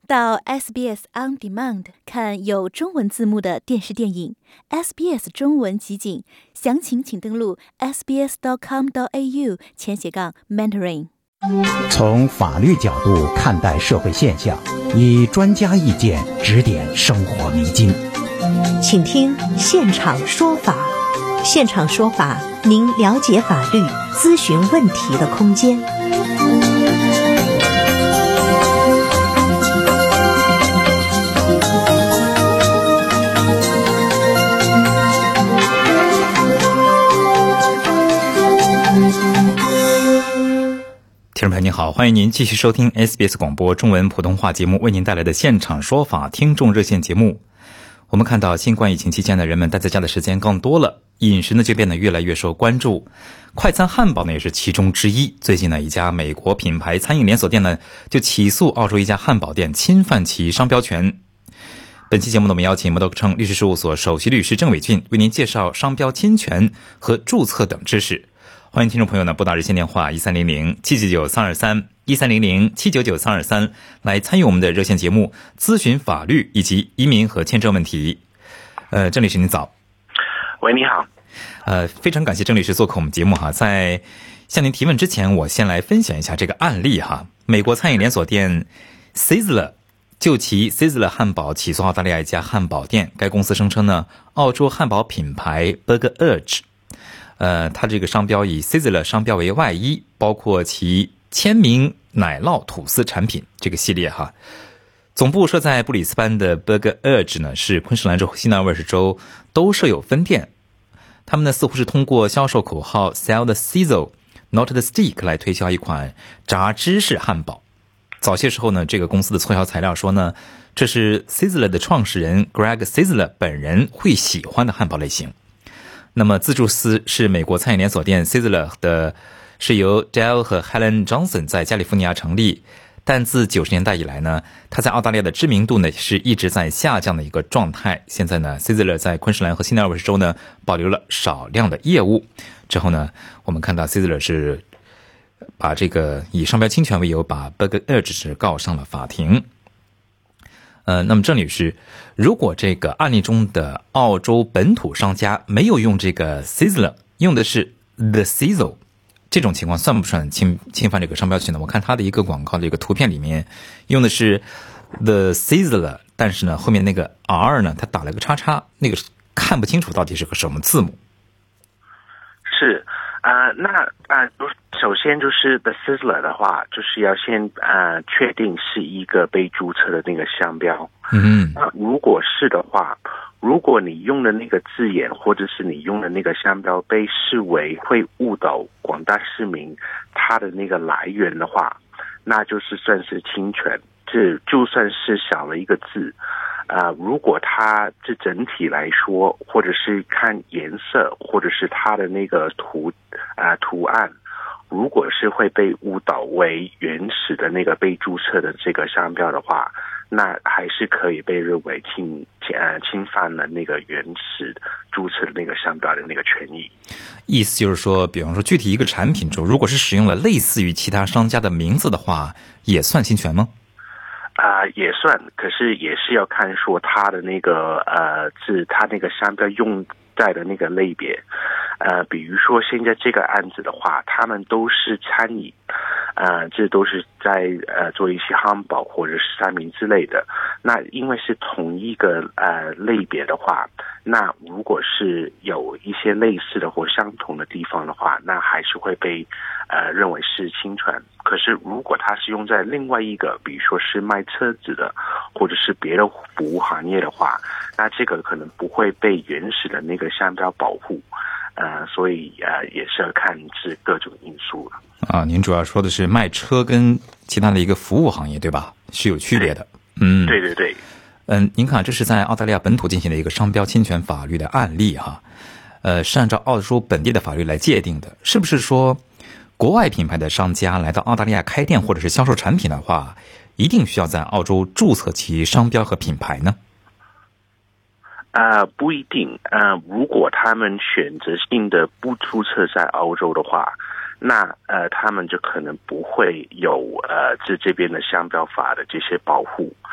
到 SBS On Demand 看有中文字幕的电视电影 SBS 中文集锦，详情请登录 sbs.com.au/Mandarin。 从法律角度看待社会现象，以专家意见指点生活迷津。 请听现场说法。现场说法，您了解法律、咨询问题的空间。 听众朋友您好，欢迎您继续收听 SBS 广播中文普通话节目为您带来的现场说法听众热线节目。我们看到新冠疫情期间的人们待在家的时间更多了，饮食呢就变得越来越受关注，快餐汉堡呢也是其中之一。最近呢，一家美国品牌餐饮连锁店呢就起诉澳洲一家汉堡店侵犯其商标权。本期节目呢，我们邀请摩多克称律师事务所首席律师郑伟俊为您介绍商标侵权和注册等知识。欢迎听众朋友呢拨打热线电话1300-799-323 来参与我们的热线节目，咨询法律以及移民和签证问题。郑律师您早。 喂，你好。 非常感谢郑律师做客我们节目哈。在向您提问之前，我先来分享一下这个案例哈。美国餐饮连锁店 Sizzler 就其 Sizzler 汉堡起诉澳大利亚一家汉堡店，该公司声称呢，澳洲汉堡品牌 Burger Urge它这个商标以 Sizzler 商标为外衣，包括其签名奶酪吐司产品这个系列哈。总部设在布里斯班的 Burger Urge 呢，是昆士兰州、新南威尔士州都设有分店。他们呢似乎是通过销售口号 Sell the Sizzle, not the stick 来推销一款炸芝士汉堡。早些时候呢，这个公司的促销材料说呢，这是 Sizzler 的创始人 Greg Sizzler 本人会喜欢的汉堡类型。那么自助司是美国餐饮连锁店 Sizzler 的，是由 Dale 和 Helen Johnson 在加利福尼亚成立，但自90年代以来呢，它在澳大利亚的知名度呢是一直在下降的一个状态。现在呢 Sizzler 在昆士兰和新南威尔士州呢保留了少量的业务。之后呢，我们看到 Sizzler 是把这个以商标侵权为由把 Burger Urge 是告上了法庭。那么郑律师，如果这个案例中的澳洲本土商家没有用这个 Sizzler， 用的是 The Sizzle， 这种情况算不算侵犯这个商标权呢？我看它的一个广告的一个图片里面用的是 The Sizzler， 但是呢后面那个 R 呢它打了个叉叉，那个看不清楚到底是个什么字母。 是首先就是 The Sizzler 的话，就是要先确定是一个被注册的那个商标。那如果是的话，如果你用的那个字眼或者是你用的那个商标被视为会误导广大市民它的那个来源的话，那就是算是侵权。这就算是少了一个字，如果它这整体来说，或者是看颜色，或者是它的那个图案，如果是会被误导为原始的那个被注册的这个商标的话，那还是可以被认为侵犯了那个原始注册的那个商标的那个权益。 意思就是说，比方说具体一个产品中，如果是使用了类似于其他商家的名字的话，也算侵权吗？ 也算，可是也是要看说它的那个它那个商标用在的那个类别。比如说现在这个案子的话，他们都是餐饮，这都是在做一些汉堡或者是三明之类的。那因为是同一个类别的话，那如果是有一些类似的或相同的地方的话，那还是会被认为是侵权。可是如果它是用在另外一个，比如说是卖车子的，或者是别的服务行业的话，那这个可能不会被原始的那个商标保护。所以也是要看是各种因素了。 您主要说的是卖车跟其他的一个服务行业对吧？是有区别的。 对对对。 您看这是在澳大利亚本土进行的一个商标侵权法律的案例哈。是按照澳洲本地的法律来界定的，是不是说国外品牌的商家来到澳大利亚开店或者是销售产品的话，一定需要在澳洲注册其商标和品牌呢？ 不一定。如果他们选择性的不注册在澳洲的话，那他们就可能不会有这边的商标法的这些保护。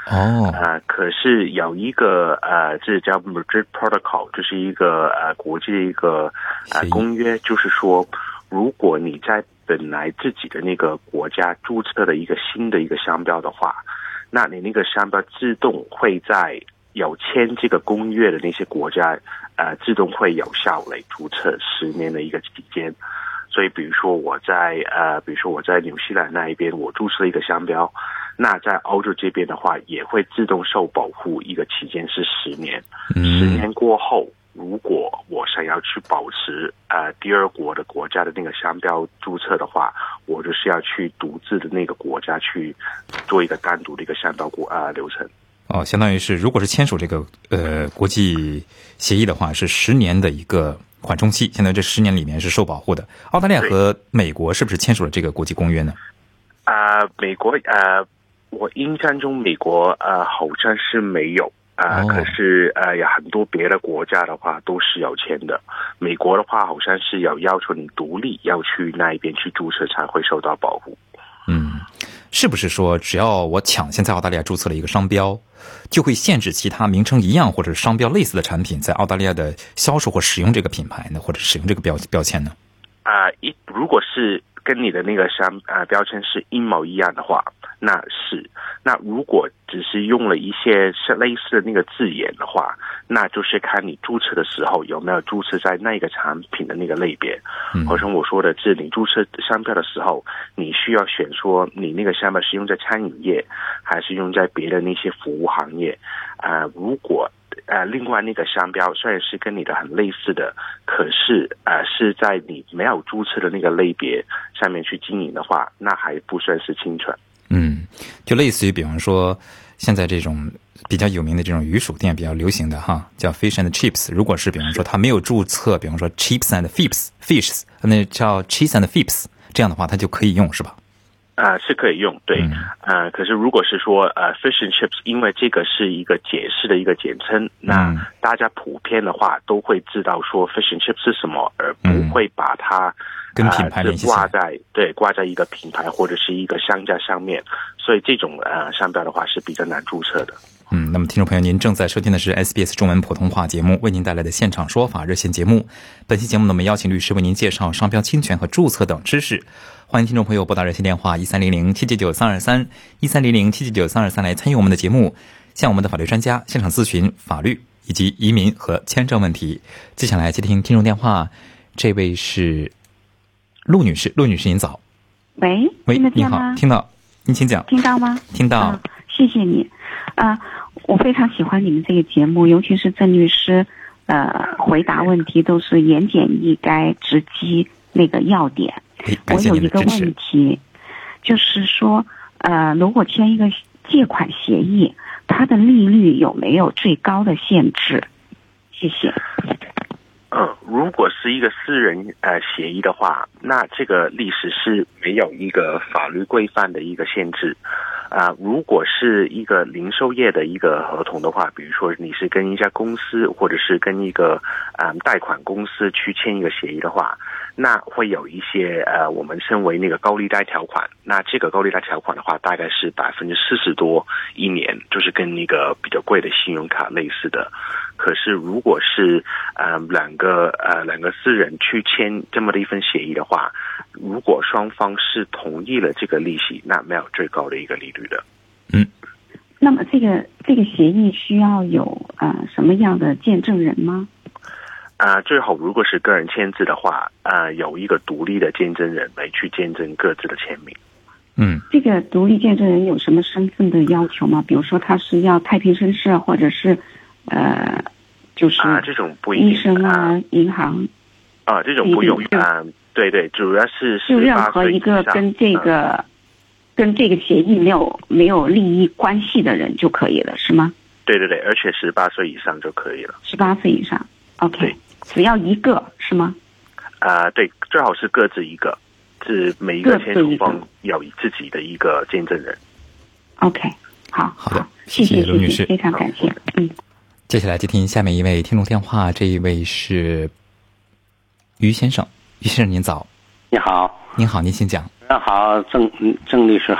可是有一个这叫 Madrid Protocol， 就是一个国际的一个公约，就是说，如果你在本来自己的那个国家注册的一个新的一个商标的话，那你那个商标自动会在有签这个公约的那些国家，自动会有效来注册10年的一个期间。所以比如说我在纽西兰那一边我注册一个商标，那在欧洲这边的话也会自动受保护一个期间是10年。10年过后，如果我想要去保持第二国的国家的那个商标注册的话，我就是要去独自的那个国家去做一个单独的一个商标流程。 相当于是如果是签署这个国际协议的话，是10年的一个缓冲期，现在这10年里面是受保护的。澳大利亚和美国是不是签署了这个国际公约呢？ 美国我印象中美国好像是没有可是有很多别的国家的话都是有签的。美国的话好像是有要求你独立要去那一边去注册才会受到保护。 是不是说只要我抢先在澳大利亚注册了一个商标，就会限制其他名称一样或者商标类似的产品在澳大利亚的销售或使用这个品牌呢，或者使用这个标签呢？ 如果是跟你的那个标签是一模一样的话，那是。那如果只是用了一些类似的那个字眼的话，那就是看你注册的时候有没有注册在那个产品的那个类别。好像我说的是，你注册商标的时候，你需要选说你那个商标是用在餐饮业，还是用在别的那些服务行业。如果另外那个商标虽然是跟你的很类似的，可是是在你没有注册的那个类别上面去经营的话，那还不算是侵权。 就类似于比方说现在这种比较有名的这种鱼薯店比较流行的叫 Fish and Chips， 如果是比方说它没有注册比方说 Chips and Fishes， 那叫 Cheese and Fips， 这样的话它就可以用是吧？ 是可以用，对。可是如果是说Fish and Chips， 因为这个是一个解释的一个简称，那大家普遍的话都会知道说 Fish and Chips 是什么，而不会把它跟品牌联系起来，挂在一个品牌或者是一个商家上面，所以这种商标的话是比较难注册的。 那么听众朋友，您正在收听的是 SBS 中文普通话节目为您带来的现场说法热线节目。本期节目呢，我们邀请律师为您介绍商标侵权和注册等知识。欢迎听众朋友拨打热线电话1300-799-323 1300-799-323来参与我们的节目，向我们的法律专家现场咨询法律以及移民和签证问题。接下来接听听众电话，这位是陆女士。陆女士您早。 喂， 你好，听到，您请讲。 听到吗？ 听到。 谢谢你。我非常喜欢你们这个节目，尤其是郑律师回答问题都是言简意赅，直击那个要点。我有一个问题，就是说如果签一个借款协议，它的利率有没有最高的限制？谢谢。 如果是一个私人协议的话，那这个历史是没有一个法律规范的一个限制。如果是一个零售业的一个合同的话，比如说你是跟一家公司或者是跟一个贷款公司去签一个协议的话，那会有一些我们称为那个高利贷条款。那这个高利贷条款的话，大概是40%多一年，就是跟那个比较贵的信用卡类似的。可是如果是两个私人去签这么的一份协议的话，如果双方是同意了这个利息，那没有最高的一个利率的。 那么这个协议需要有什么样的见证人吗？ 最好如果是个人签字的话，有一个独立的见证人来去见证各自的签名。 这个独立见证人有什么身份的要求吗？比如说他是要太平绅士，或者是就是这种不一定， 医生银行这种不用对，主要是就任何一个跟这个协议没有利益关系的人就可以了，是吗？ 对，而且18岁以上就可以了。 18岁以上 ，OK， 只要一个是吗？ 对，最好是各自一个，是每一个签署方有自己的一个见证人。 OK， 好的， 谢谢卢女士， 非常感谢。 接下来接听下面一位听众电话，这一位是于先生。于先生您早。 你好。 您好，您请讲。 好，郑律师好。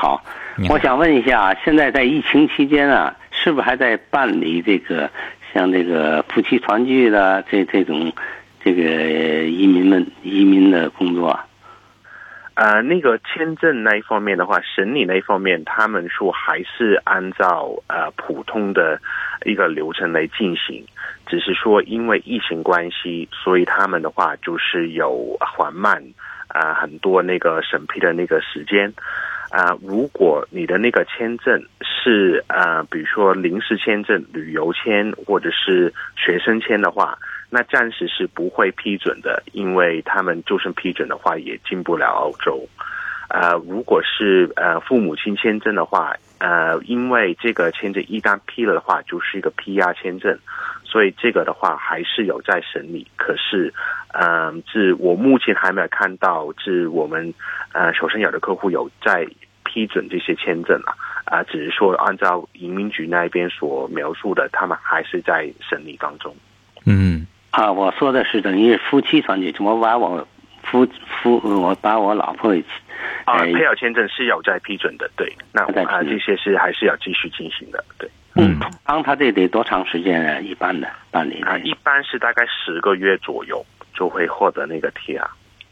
我想问一下，现在在疫情期间啊，是不是还在办理这个像这个夫妻团聚的这种这个移民的工作？ 那个签证那一方面的话，审理那一方面，他们说还是按照普通的一个流程来进行，只是说因为疫情关系，所以他们的话就是有缓慢很多那个审批的那个时间。如果你的那个签证是比如说临时签证、旅游签或者是学生签的话，那暂时是不会批准的，因为他们就算批准的话也进不了澳洲。如果是父母亲签证的话，因为这个签证一旦批了的话，就是一个 PR 签证，所以这个的话还是有在审理。可是我目前还没有看到我们首先有的客户有在批准这些签证只是说按照移民局那边所描述的，他们还是在审理当中。 我说的是等于夫妻团聚，我把我把我老婆一起配偶签证是有在批准的，对。那这些是还是要继续进行的，对。 他这得多长时间一般的办理？ 一般是大概10个月左右就会获得那个 TR。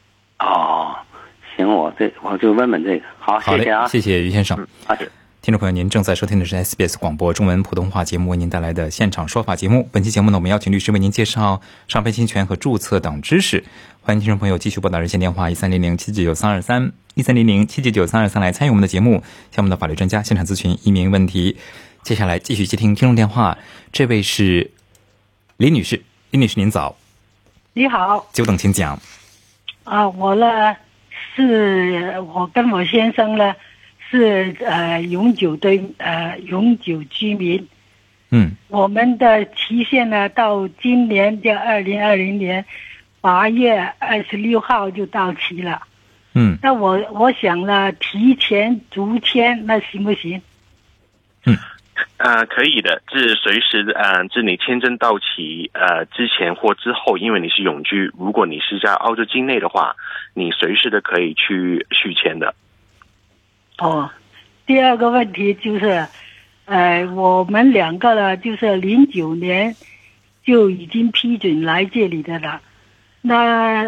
行，我就问问这个。好，谢谢啊， 谢谢于先生。 好的。 听众朋友，您正在收听的是 SBS 广播中文普通话节目为您带来的现场说法节目。本期节目呢，我们邀请律师为您介绍商标侵权和注册等知识。欢迎听众朋友继续拨打热线电话1300-799-323 1300-799-323来参与我们的节目，向我们的法律专家现场咨询移民问题。接下来继续接听听众电话，这位是李女士。李女士您早。 你好。 久等，请讲。 我呢是我跟我先生呢是永久居民。我们的期限呢到今年的2020年8月26号就到期了。那我想呢提前续签，那行不行？ 可以的，是随时是你签证到期之前或之后，因为你是永居，如果你是在澳洲境内的话，你随时的可以去续签的。 第二个问题就是我们两个呢就是09年就已经批准来这里的了。那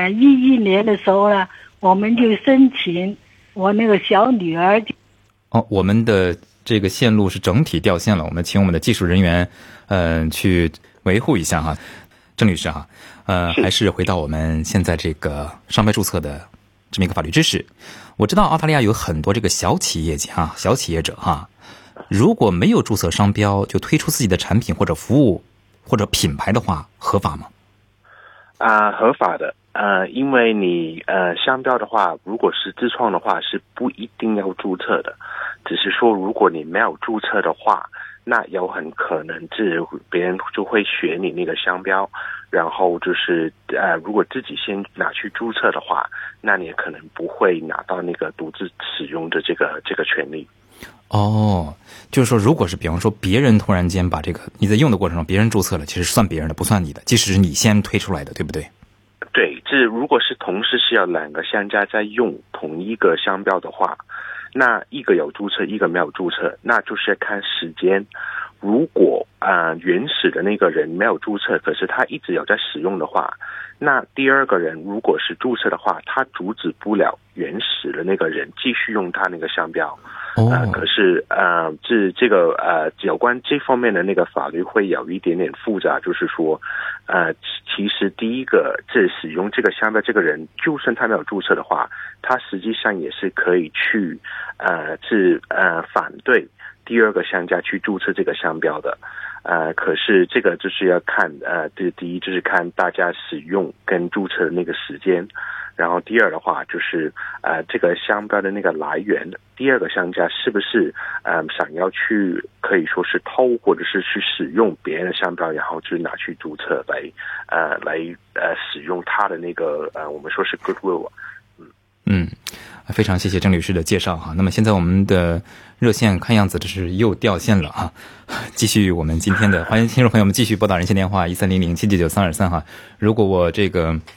11年的时候呢，我们就申请我那个小女儿我们的这个线路是整体掉线了，我们请我们的技术人员去维护一下哈。郑律师还是回到我们现在这个商标注册的这么一个法律知识。我知道澳大利亚有很多这个小企业家小企业者如果没有注册商标就推出自己的产品或者服务或者品牌的话，合法吗？ 合法的。因为你商标的话，如果是自创的话是不一定要注册的，只是说如果你没有注册的话，那有很可能是别人就会学你那个商标，然后就是如果自己先拿去注册的话，那你可能不会拿到那个独自使用的这个权利。 就是说如果是比方说别人突然间把这个你在用的过程中别人注册了，其实算别人的不算你的，即使是你先推出来的，对不对？ 对，如果是同时是要2个商家在用同一个商标的话，那一个有注册一个没有注册，那就是看时间。如果原始的那个人没有注册，可是他一直有在使用的话，那第二个人如果是注册的话，他阻止不了原始的那个人继续用他那个商标。可是这个有关这方面的那个法律会有一点点复杂，就是说其实第一个使用这个商标这个人，就算他没有注册的话，他实际上也是可以去反对第二个商家去注册这个商标的。可是这个就是要看第一就是看大家使用跟注册的那个时间，然后第二的话就是这个商标的那个来源，第二个商家是不是想要去可以说是偷或者是去使用别人的商标，然后就拿去注册来使用他的那个我们说是 goodwill。 非常谢谢郑律师的介绍那么现在我们的热线看样子这是又掉线了继续我们今天的欢迎听众朋友们继续拨打热线电话1300-799-323如果我这个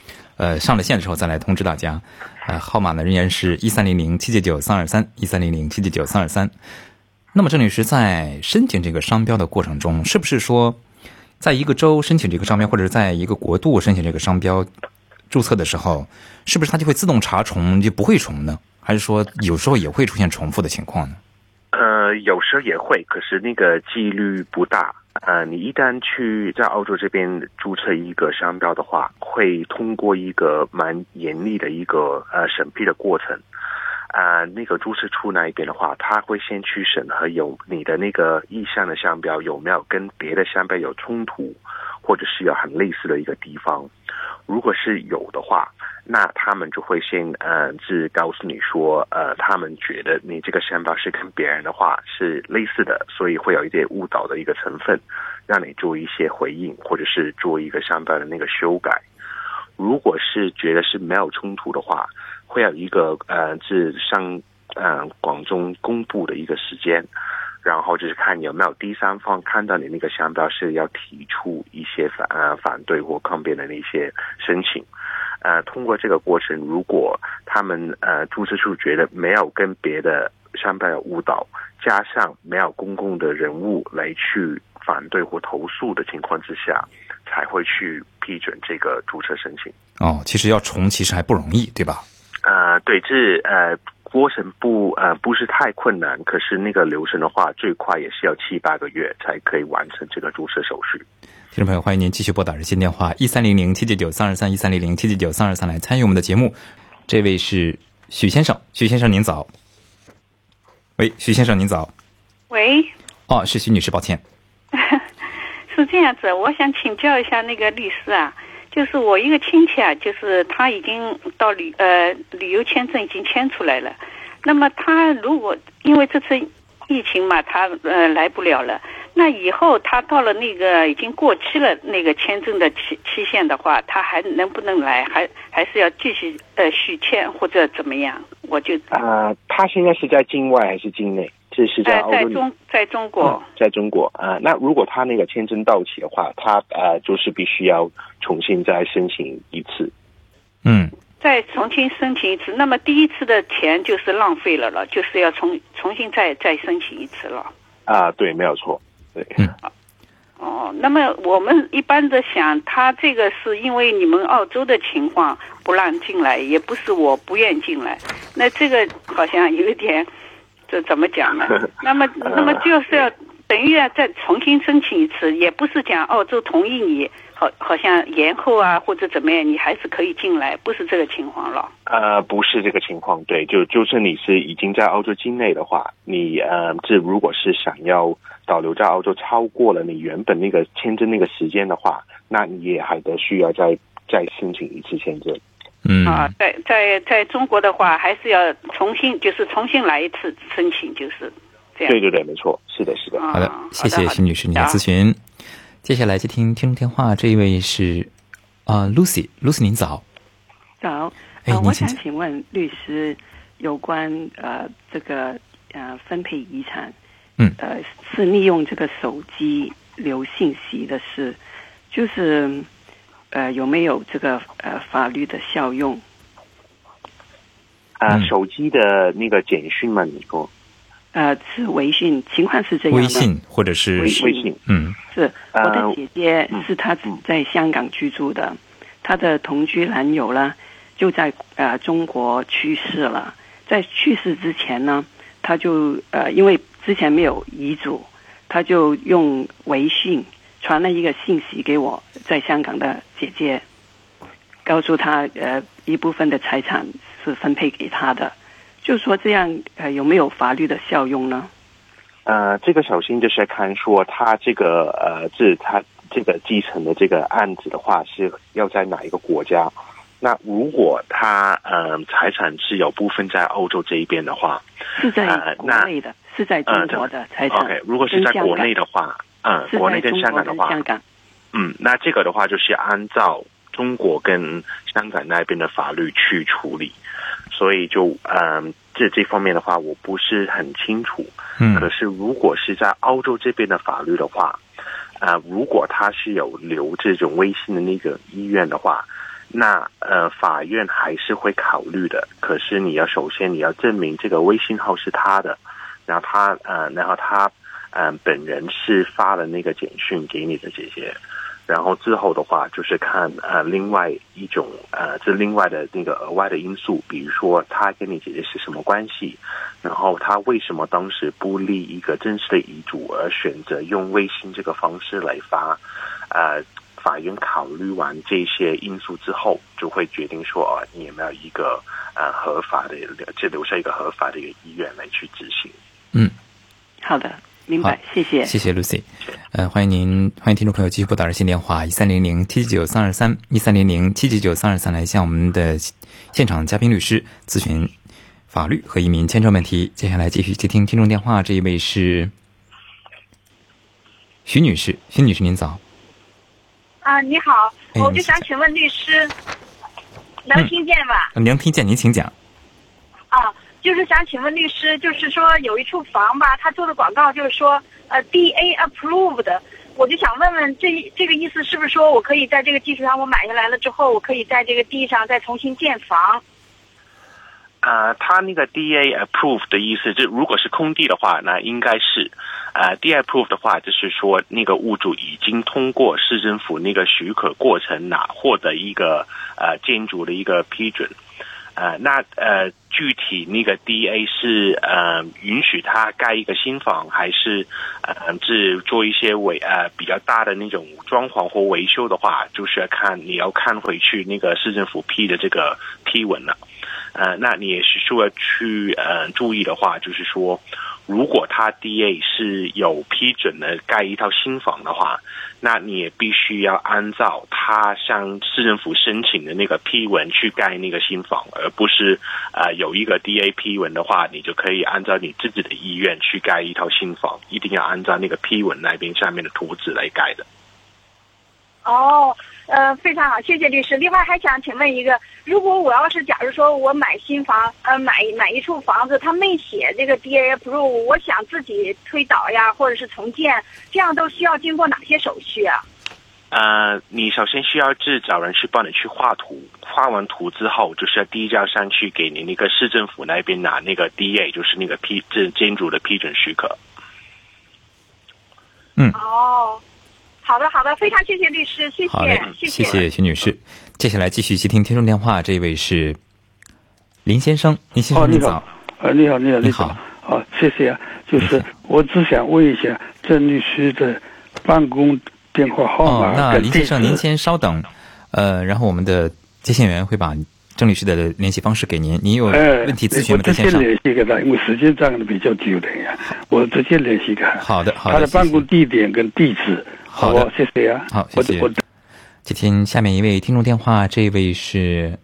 上了线的时候再来通知大家。号码呢仍然是1300-799-323，1300-799-323。那么郑律师在申请这个商标的过程中，是不是说在一个州申请这个商标，或者在一个国度申请这个商标注册的时候，是不是它就会自动查重，就不会重呢？还是说有时候也会出现重复的情况呢？ 有时候也会，可是那个几率不大。你一旦去在澳洲这边注册一个商标的话，会通过一个蛮严厉的一个审批的过程。那个注册处那一边的话，他会先去审核有你的那个意向的商标有没有跟别的商标有冲突，或者是有很类似的一个地方。如果是有的话，那他们就会先是告诉你说他们觉得你这个商标是跟别人的话是类似的，所以会有一点误导的一个成分，让你做一些回应，或者是做一个商标的那个修改。如果是觉得是没有冲突的话，会有一个是上广中公布的一个时间，然后就是看有没有第三方看到你那个商标是要提出一些反对或抗辩的那些申请。通过这个过程，如果他们注册处觉得没有跟别的商标有误导，加上没有公共的人物来去反对或投诉的情况之下，才会去批准这个注册申请。 其实要重其实还不容易，对吧？ 对，这过程不是太困难，可是那个流程的话，最快也是要7-8个月才可以完成这个注册手续。 听众朋友，欢迎您继续拨打热线电话1300-799-323 1300-799-323来参与我们的节目。这位是许先生，许先生您早。喂，许先生您早。 喂。 是许女士，抱歉。 是这样子，我想请教一下那个律师啊，就是我一个亲戚啊，就是他已经到旅游签证已经签出来了，那么他如果因为这次疫情嘛，他来不了了，那以后他到了那个已经过期了那个签证的期限的话，他还能不能来？还是要继续续签或者怎么样？我就他现在是在境外还是境内？这是在澳洲在中国。 在中国那如果他那个签证到期的话，他就是必须要重新再申请一次。 再重新申请一次，那么第一次的钱就是浪费了，就是要重新再申请一次了。 对，没有错。对。 那么我们一般的想，他这个是因为你们澳洲的情况不让进来，也不是我不愿进来，那这个好像有一点，这怎么讲呢？那么就是要等于要再重新申请一次，也不是讲澳洲同意你，好像延后啊或者怎么样，你还是可以进来，不是这个情况了。 不是这个情况，对，就是你是已经在澳洲境内的话，你这如果是想要导留在澳洲超过了你原本那个签证那个时间的话，那你也还得需要再申请一次签证。 在中国的话，还是要重新来一次申请，就是这样。 对，没错，是的。 好的，谢谢徐女士你的咨询。接下来接听听众电话，这一位是Lucy 您早。 早。我想请问律师有关这个分配遗产，是利用这个手机留信息的事，就是有没有这个法律的效用？ 手机的那个简讯吗？你说？ 是微信，情况是这样的。 微信或者是微信，是我的姐姐是她在香港居住的，她的同居男友呢就在中国去世了。在去世之前呢，她就因为之前没有遗嘱，她就用微信传了一个信息给我在香港的姐姐，告诉她一部分的财产是分配给她的。就说这样有没有法律的效用呢？ 这个首先就是看说他这个他这个继承的这个案子的话是要在哪一个国家。那如果他财产是有部分在欧洲这一边的话， 是在国内的，是在中国的财产。 OK， 如果是在国内的话，国内跟香港的话，那这个的话就是按照中国跟香港那边的法律去处理。所以就这方面的话我不是很清楚。可是如果是在澳洲这边的法律的话，如果他是有留这种微信的那个意愿的话， 那法院还是会考虑的。可是首先你要证明这个微信号是他的，然后他本人是发了那个简讯给你的姐姐。然后之后的话就是看另外一种这另外的那个额外的因素，比如说他跟你姐姐是什么关系，然后他为什么当时不立一个正式的遗嘱而选择用微信这个方式来发。法院考虑完这些因素之后，就会决定说你有没有一个合法的，就留下一个合法的一个意愿来去执行。 好的，明白，谢谢 Lucy。欢迎听众朋友继续拨打热线电话1300-799-323 1300-799-323来向我们的现场嘉宾律师咨询法律和移民签证问题。接下来继续接听听众电话，这一位是徐女士。徐女士您早。 你好，我就想请问律师，能听见吧？ 能听见，您请讲。 就是想请问律师，就是说有一处房吧，他做的广告就是说DA approved， 我就想问问这个意思是不是说我可以在这个基础上我买下来了之后，我可以在这个地上再重新建房？ 他那个 DA approved 的意思，就如果是空地的话，那应该是DA approved 的话，就是说那个屋主已经通过市政府那个许可过程获得一个建筑的一个批准。具体那个 DA 是允许他盖一个新房，还是是做一些比较大的那种装潢或维修的话，就是你要看回去那个市政府批的这个批文了。那你也是需要去注意的话，就是说如果他 DA 是有批准的盖一套新房的话，那你也必须要按照他向市政府申请的那个批文去盖那个新房，而不是有一个 DA 批文的话，你就可以按照你自己的意愿去盖一套新房，一定要按照那个批文那边下面的图纸来盖的。 非常好，谢谢律师。另外还想请问一个，如果我要是假如说我买新房，买一处房子，他没写这个 DA approve， 我想自己推倒呀，或者是重建，这样都需要经过哪些手续啊？ 你首先需要找人去帮你去画图，画完图之后，就是要递交上去给你那个市政府那边拿那个 DA， 就是那个建筑的批准许可。 好的，非常谢谢律师，谢谢。 好嘞，谢谢徐女士。接下来继续接听听众电话，这位是林先生。林先生，你早。 你好。谢谢。就是我只想问一下郑律师的办公电话号码。 那林先生您先稍等，然后我们的接线员会把郑律师的联系方式给您。您有问题咨询吗？在线上。我直接联系给他，因为时间占的比较久的呀，我直接联系给他。 好的。 他的办公地点跟地址。 好的， 谢谢啊。 好，谢谢。接听下面一位听众电话，这位是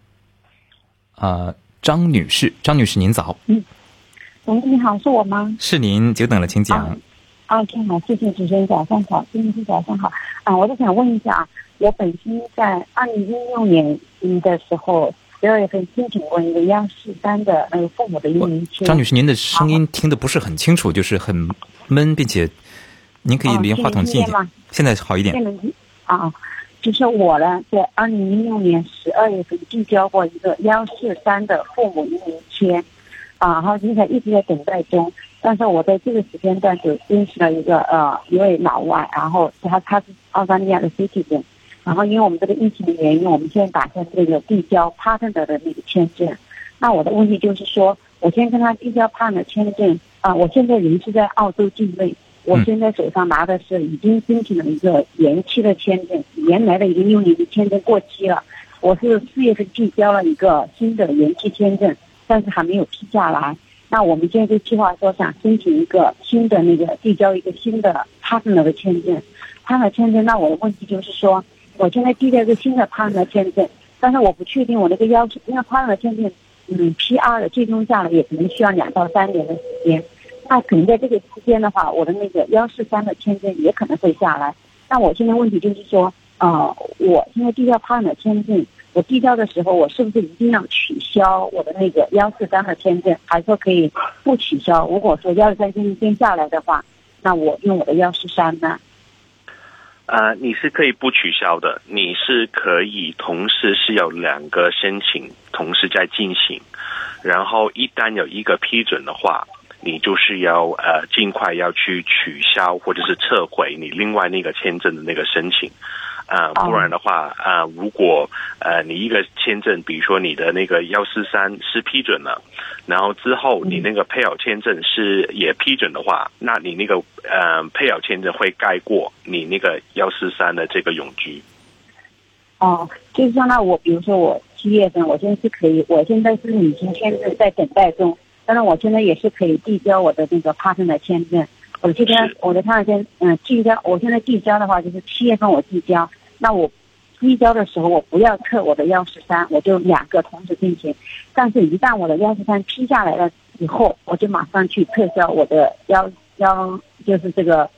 张女士。张女士您早。 你好，是我吗？ 是您，久等了，请讲。 挺好，谢谢主持人，早上好，郑律师早上好。我就想问一下我本身在2016年的时候12月份申请过一个143的那个父母的移民签。 张女士，您的声音听得不是很清楚，就是很闷，并且您可以离话筒近一点。现在好一点。 就是我呢，在2016年12月份递交过一个143的父母移民签，然后现在一直在等待中。但是我在这个时间段就认识了一位老外，然后他是澳大利亚的 citizen， 然后因为我们这个疫情的原因，我们现在打算这个递交 partner 的那个签证。那我的问题就是说，我先跟他递交 partner 签证我现在人是在澳洲境内。我现在手上拿的是已经申请了一个延期的签证，原来的16年的签证过期了，我是4月份递交了一个新的延期签证，但是还没有批下来。那我们现在就计划说想申请一个新的递交一个新的 partner 的签证。partner 签证，那我的问题就是说，我现在递交一个新的 partner 签证，但是我不确定我那个要求，因为 partner 签证PR 的最终下来也可能需要2到3年的时间。那可能在这个期间的话，我的那个143的签证也可能会下来。那我现在问题就是说，我现在递交 partner 签证，我递交的时候，我是不是一定要取消我的那个143的签证，还是说可以不取消？如果说143签证先下来的话，那我用我的143呢？ 你是可以不取消的，你是可以同时是有2个申请同时在进行，然后一旦有一个批准的话，你就是要尽快要去取消或者是撤回你另外那个签证的那个申请。不然的话，如果你一个签证，比如说你的那个143是批准了，然后之后你那个配偶签证是也批准的话，那你那个配偶签证会盖过你那个143的这个永居。 就是说呢，我比如说我7月份，我现在是可以，我现在是旅行签证在等待中，当然我现在也是可以递交我的那个 partner 签证。我这边我的 partner 签递交，我现在递交的话就是7月份我递交。那我递交的时候，我不要撤我的143，我就2个同时进行。但是，一旦我的143批下来了以后，我就马上去撤销我的就是这个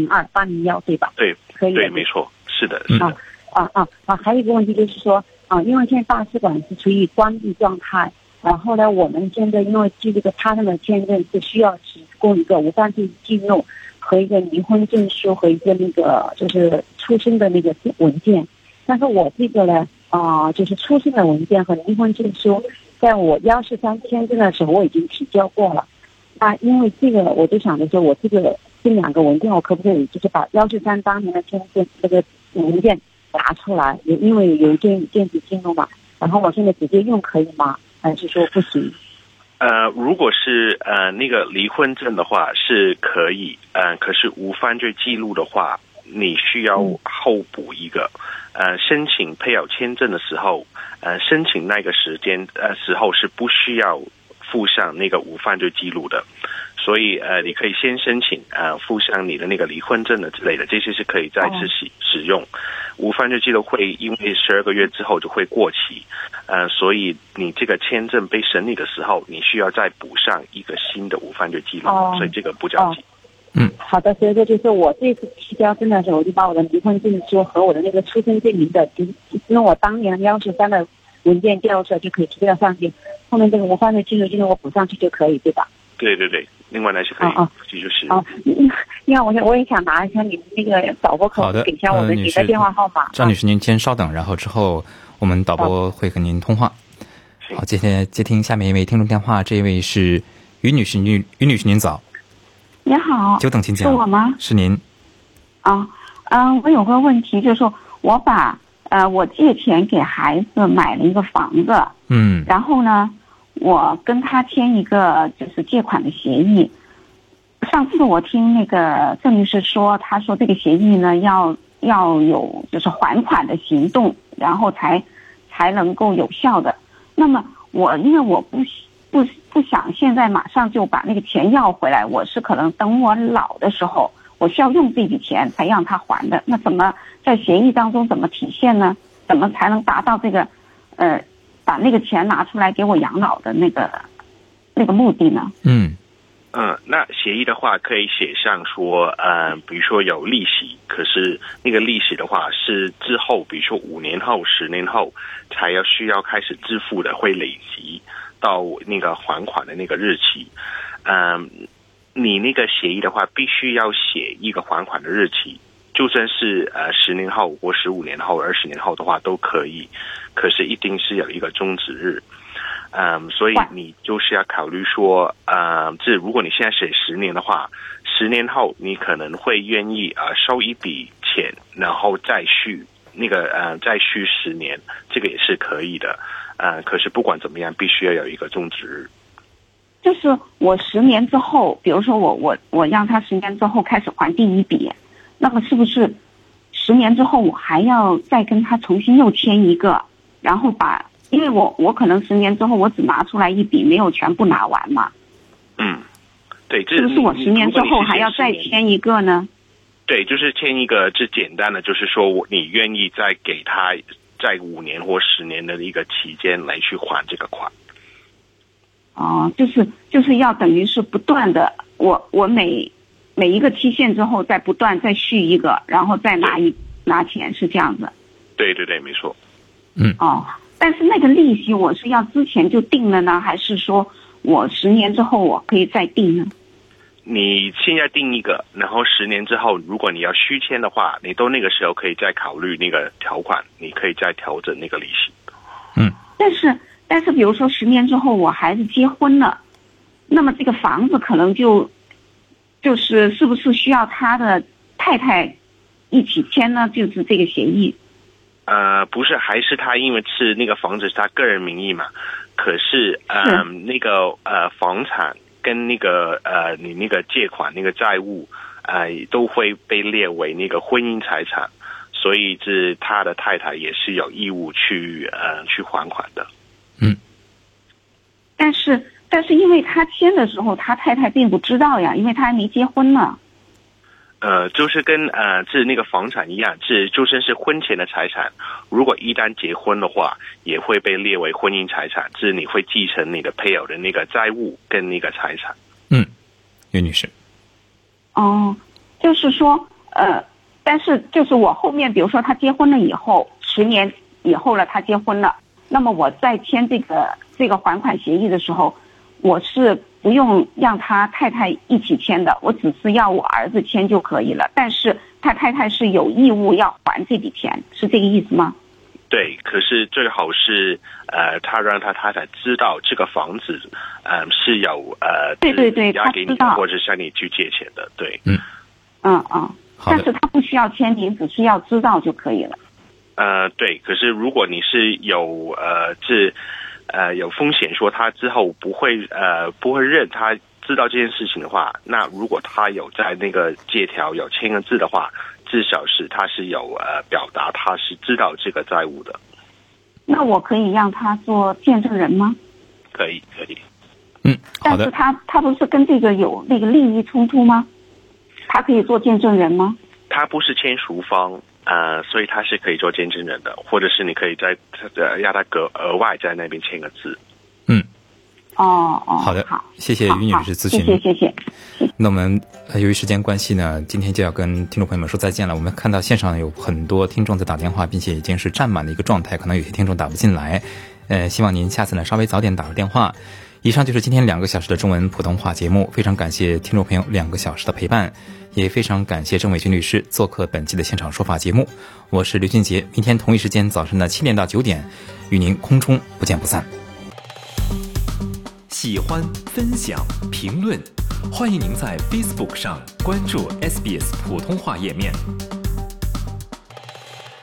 801，对吧？ 对， 可以。 对，没错，是的，是的。 还有一个问题就是说，因为现在大使馆是处于关闭状态，然后呢，我们现在因为这个他们的签证是需要提供一个无犯罪记录和一个离婚证书和一个那个就是出生的那个文件，但是我这个呢，就是出生的文件和离婚证书，在我143签证的时候我已经提交过了。那因为这个，我就想着说，我这2个文件，我可不可以就是把143当年的签证这个文件拿出来，因为有电子记录嘛，然后我现在直接用可以吗？还是说不行？ 如果是那个离婚证的话是可以，可是无犯罪记录的话，你需要后补一个。申请配偶签证的时候，申请那个时候是不需要附上那个无犯罪记录的，所以你可以先申请附上你的那个离婚证的之类的，这些是可以再次使用。无犯罪记录会因为12个月之后就会过期，所以你这个签证被审理的时候，你需要再补上一个新的无犯罪记录，所以这个不着急。 好的，所以说就是我这次提交证的时候，我就把我的离婚证书和我的那个出生证明的，用我当年143的文件调出来就可以提交上去，后面这个无犯罪记录我补上去就可以，对吧？ 对对对，另外呢是可以，这就是因为我也想拿一下你那个导播口给一下我的你的电话号码。 张女士您先稍等，然后之后我们导播会和您通话。好，接听下面一位听众电话，这一位是于女士，于女士您早。 你好， 久等请讲。 是我吗？ 是您。 我有个问题，就是说我把我借钱给孩子买了一个房子，然后呢，我跟他签一个就是借款的协议。上次我听那个郑律师说，他说这个协议呢要有就是还款的行动，然后才能够有效的。那么因为我不想现在马上就把那个钱要回来，我是可能等我老的时候，我需要用这笔钱才让他还的。那怎么在协议当中怎么体现呢？怎么才能达到这个把那个钱拿出来给我养老的那个目的呢？ 那协议的话可以写上说，比如说有利息，可是那个利息的话是之后，比如说5年后、10年后才需要开始支付的，会累积到那个还款的那个日期。你那个协议的话，必须要写一个还款的日期，就算是10年后或15年后、20年后的话都可以，可是一定是有一个终止日。所以你就是要考虑说，如果你现在写10年的话，10年后你可能会愿意收一笔钱，然后再续10年，这个也是可以的。可是不管怎么样，必须要有一个终止日。 就是我10年之后，比如说我让他10年之后开始还第一笔，那么是不是10年之后我还要再跟他重新又签一个，然后因为我可能10年之后我只拿出来一笔，没有全部拿完嘛。 对， 是不是我10年之后还要再签一个呢？ 对，就是签一个，最简单的就是说你愿意再给他在5年或10年的一个期间来去还这个款。 就是要等于是不断的，我每一个期限之后再不断再续一个，然后再拿钱，是这样子。 对对对，没错。 但是那个利息我是要之前就定了呢，还是说我10年之后我可以再定呢？ 你现在定一个，然后10年之后，如果你要续签的话，你到那个时候可以再考虑那个条款，你可以再调整那个利息。 但是比如说10年之后我孩子结婚了，那么这个房子可能就是是不是需要他的太太一起签呢？就是这个协议。 不是，还是他因为是那个房子是他个人名义嘛，可是那个房产跟那个你那个借款那个债务都会被列为那个婚姻财产，所以是他的太太也是有义务去还款的。 但是因为他签的时候他太太并不知道呀，因为他还没结婚呢。 就是跟是那个房产一样，就算是婚前的财产，如果一旦结婚的话，也会被列为婚姻财产，你会继承你的配偶的那个债务跟那个财产。 岳女士。 就是说但是就是我后面比如说他结婚了以后，10年以后了他结婚了，那么我再签这个还款协议的时候，我是不用让他太太一起签的，我只是要我儿子签就可以了。但是他太太是有义务要还这笔钱，是这个意思吗？ 对，可是最好是他让他太太知道这个房子是有对押给你他知道， 或者向你去借钱的。对。 但是他不需要签名，只需要知道就可以了。 对，可是如果你是有有风险说他之后不会认他知道这件事情的话，那如果他有在那个借条有签个字的话，至少是他是有表达他是知道这个债务的。 那我可以让他做见证人吗？ 可以。 好的。 但是他不是跟这个有那个利益冲突吗？他可以做见证人吗？ 他不是签署方所以他是可以做见证人的，或者是你可以在让他额外在那边签个字。 好的，谢谢于女士咨询。 谢谢。 那我们由于时间关系呢，今天就要跟听众朋友们说再见了。我们看到线上有很多听众在打电话，并且已经是占满的一个状态，可能有些听众打不进来。希望您下次呢稍微早点打个电话。以上就是今天2个小时的中文普通话节目，非常感谢听众朋友2个小时的陪伴，也非常感谢郑伟军律师做客本期的现场说法节目。我是刘俊杰，明天同一时间早上的7点到9点，与您空中不见不散。 喜欢、分享、评论，欢迎您在 Facebook 上关注 SBS 普通话页面。